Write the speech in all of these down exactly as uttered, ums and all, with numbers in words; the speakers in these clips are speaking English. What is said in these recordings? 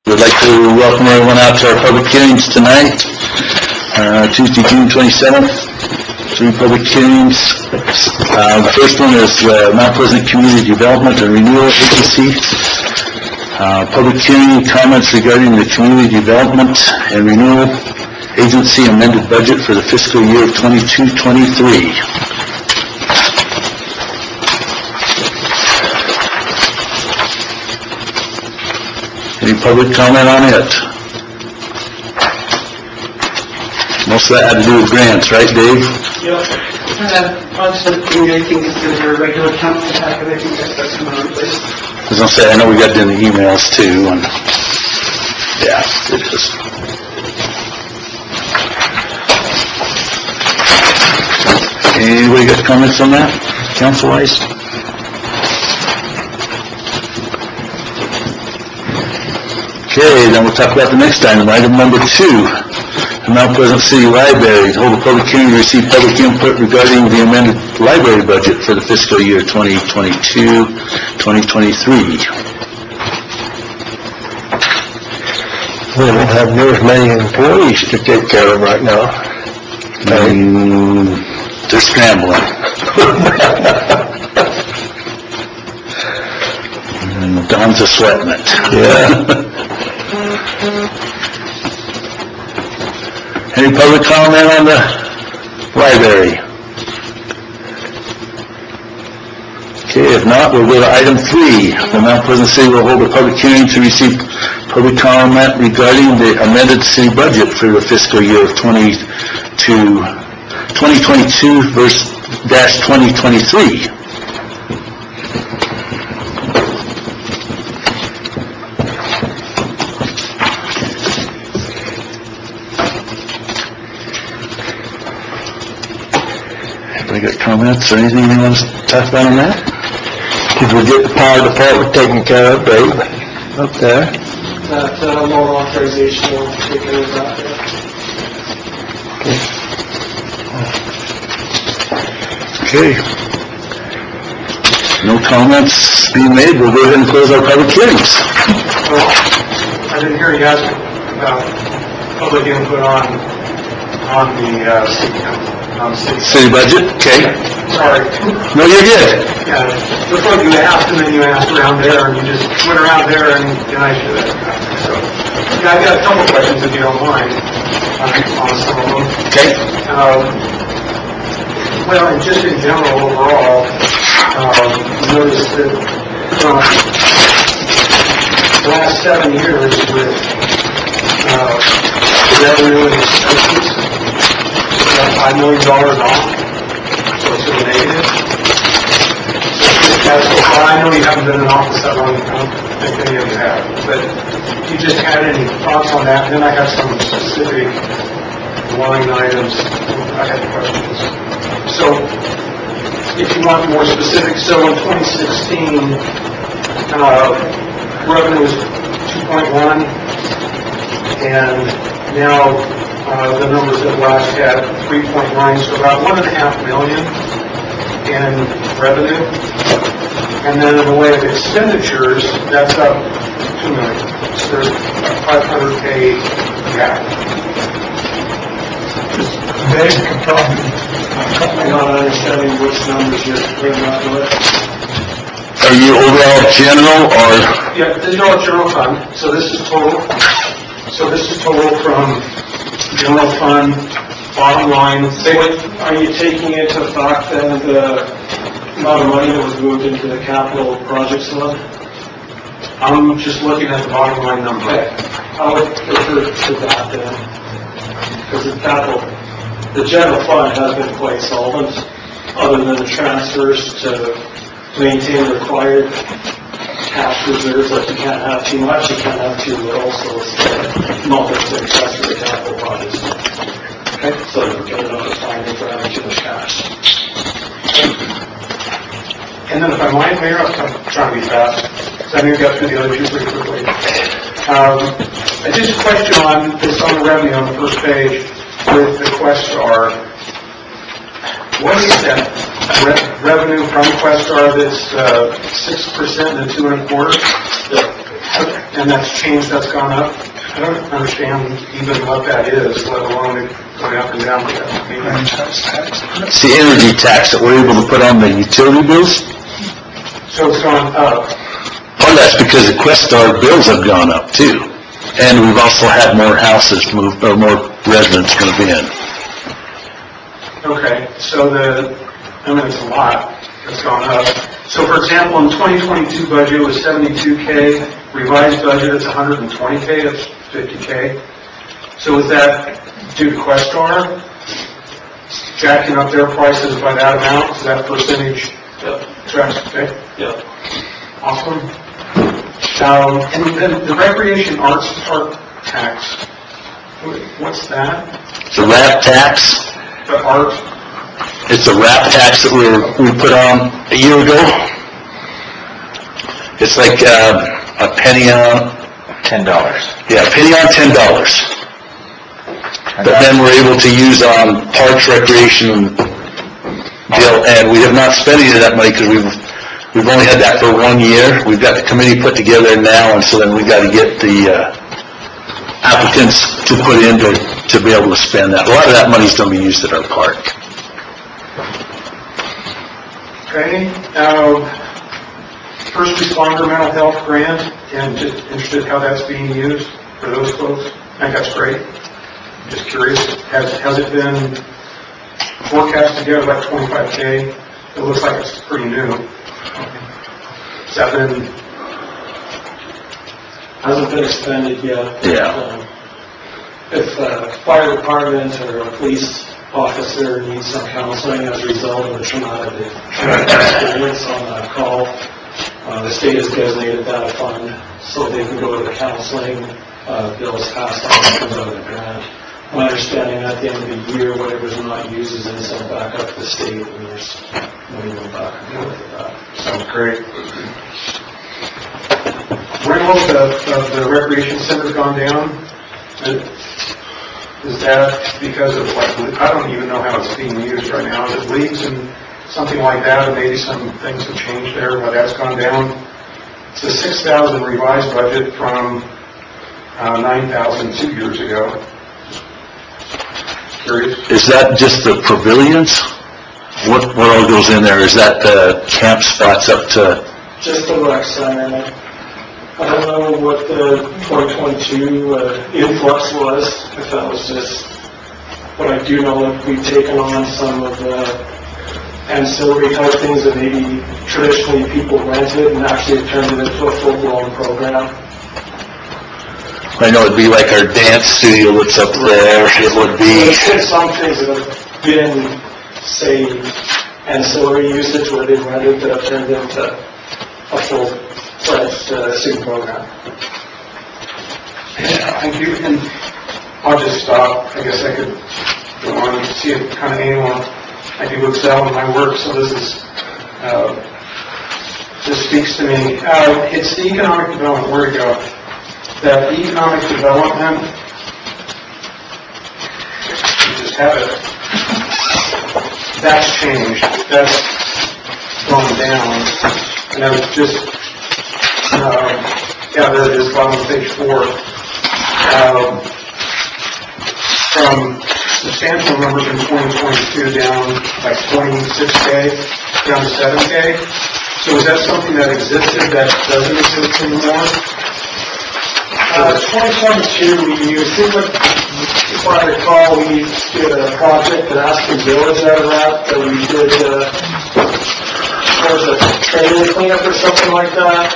We'd like to welcome everyone out to our public hearings tonight, uh, Tuesday, June twenty-seventh. Three public hearings. Uh, the first one is uh, Mount Pleasant Community Development and Renewal Agency. Uh, public hearing comments regarding the Community Development and Renewal Agency amended budget for the fiscal year of twenty-two twenty-three. Any public comment on it? Most of that had to do with grants, right, Dave? Yep. Uh, I'll just do anything consider a regular council packet. I think that's another place. I was going to say, I know we got it in the emails too, and yeah, it is. Anybody got comments on that, council-wise? Okay, then we'll talk about the next item. Item number two, the Mount Pleasant City Library to hold a public hearing to receive public input regarding the amended library budget for the fiscal year twenty twenty-two twenty twenty-three. We don't have near as many employees to take care of right now. Um, they're scrambling. And Don's a sweating it. Yeah. Any public comment on the library? Okay, if not, we'll go to item three. The Mount Pleasant City will hold a public hearing to receive public comment regarding the amended city budget for the fiscal year of twenty twenty-two verse dash twenty twenty-three. Anybody got comments or anything you want to talk about on that? Did we get the power department taken care of, Dave? Up there? That uh, more authorization will take care of that. Okay. No comments being made. We'll go ahead and close our public hearings. Well, I didn't hear you ask about public input on on the uh, city council. On city, city budget. Okay. Sorry. No, you're good. Yeah. Looks like you asked and then you asked around there and you just went around there and, and I should have. So, yeah, I've got a couple questions if you don't mind uh, on some of them. Okay. Um, well, and just in general overall, um, notice that from the last seven years with uh, revenue and expenses, uh, five million dollars off, so it's a negative. So, so far, I know you haven't been in office that long, I don't think any of you have, but if you just had any thoughts on that, and then I have some specific line items I had questions. So, if you want more specific, so in twenty sixteen, uh, revenue was two point one, and now uh, the numbers that last had three point nine, so about one and a half million in revenue. And then in the way of expenditures, that's up two million. So there's a five hundred K gap. Dave can probably. I'm not understanding which numbers you're bringing up to it. Are you overall general or? Yeah, this is all general fund. So this is total. So this is total from general fund, bottom line. So are you taking into effect then the amount of money that was moved into the capital projects fund? I'm just looking at the bottom line number. Okay. I would refer to that then. Because the capital, the general fund has been quite solvent, other than the transfers to maintain required cash reserves. Like you can't have too much, you can't have too little, so it's not to excess for the capital projects. Okay, so you get another finding for having too much cash. And then if I might, Mayor, I'm trying to be fast, because I know you got through the other two pretty quickly. Um, I just question on this on the revenue on the first page with the Questar. What is that re- revenue from Questar that's uh, six percent and two and a quarter? And that's changed, that's gone up? I don't understand even what that is, let alone it going up and down like that. It's the energy tax that we're able to put on the utility bills. So it's gone up. Part of that's because the Questar bills have gone up too. And we've also had more houses move, or more residents move in. Okay, so the, I mean, it's a lot, it's gone up. So for example, in twenty twenty-two budget it was seventy-two K, revised budget it's one hundred twenty K, that's fifty K. So is that due to Questar jacking up their prices by that amount? Is that percentage? Yep. Correct, okay? Yep. Awesome. Um, and then the recreation arts park tax, what's that? The R A P tax, The art, it's a R A P tax that we we put on a year ago. It's like uh, a penny on, Ten dollars. yeah, a penny on ten dollars. But then we're able to use on parks, recreation, deal, and we have not spent any of that money because we've we've only had that for one year. We've got the committee put together now, and so then we got to get the uh, applicants to put in to, to be able to spend that. A lot of that money's going to be used at our park. okay. Uh, first responder mental health grant, and just interested how that's being used for those folks. I think that's great. Just curious, has, has it been forecasted yet, about twenty-five K? It looks like it's pretty new. Has that been, Hasn't been expended yet. Yeah. Um, If a fire department or a police officer needs some counseling as a result of a traumatic traumatic experience on a call, uh, the state has designated that a fund so they can go to the counseling, uh, bills passed on, comes out of the grant. My understanding at the end of the year, whatever's not used is then sent back up to the state, and there's money going back and forth with that. sounds great. Rental of the, of the recreation center's gone down. Is that because of, like, I don't even know how it's being used right now. Is it leagues and something like that, or maybe some things have changed there, but that's gone down? It's a six thousand revised budget from uh, nine thousand two years ago. Curious. Is that just the pavilions? What, what all goes in there? Is that the camp spots up to, Just the rec center. I don't know what the twenty twenty-two uh, influx was, if that was just, but I do know that we've taken on some of the ancillary type things that maybe traditionally people rented and actually turned it into a full-blown program. I know it'd be like our dance studio that's up there, it would be, There's been some things that have been, say, ancillary usage where they've rented that have turned into a full-fledged uh, student program. Thank you. And I'll just stop. I guess I could go on and see it kind of annual. I do excel in my work, so this is, uh, this speaks to me. Uh, it's the economic development. Where to go? That economic development, you just have it. That's changed. That's gone down. And I was just, uh, yeah, there it is, bottom of page four. Um, from substantial numbers in twenty twenty-two down like twenty-six K, down to seven K. So is that something that existed that doesn't exist anymore? Uh, twenty twenty-two, we used, if I recall, we did a project at Aspen Village out of that, that we did, uh, there was a trailer cleanup or something like that.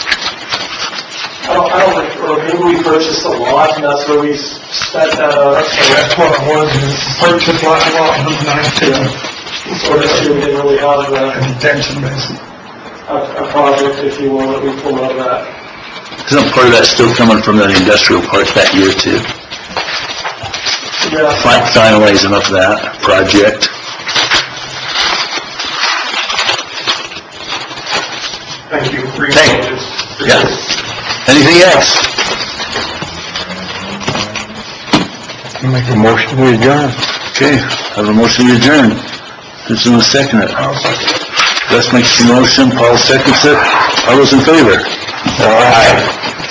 I don't, I don't, or maybe we purchased a lot, and that's where we spent that out. That's what it was, is purchase lot, lot number nineteen, So this year, we didn't really have a, a detention basin. a, a project, if you will, that we pulled out of that. isn't part of that still coming from that industrial park that year too? Yeah. Fin- Finalizing up that project. Thank you for your Thank- diligence. Yeah. Anything else? Make a motion, we adjourn. Okay, have a motion to adjourn. Who's going to second it? Gus makes the motion, Paul seconds it. All those in favor? Aye.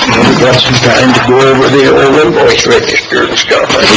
We got some time to go over the old invoice register and stuff.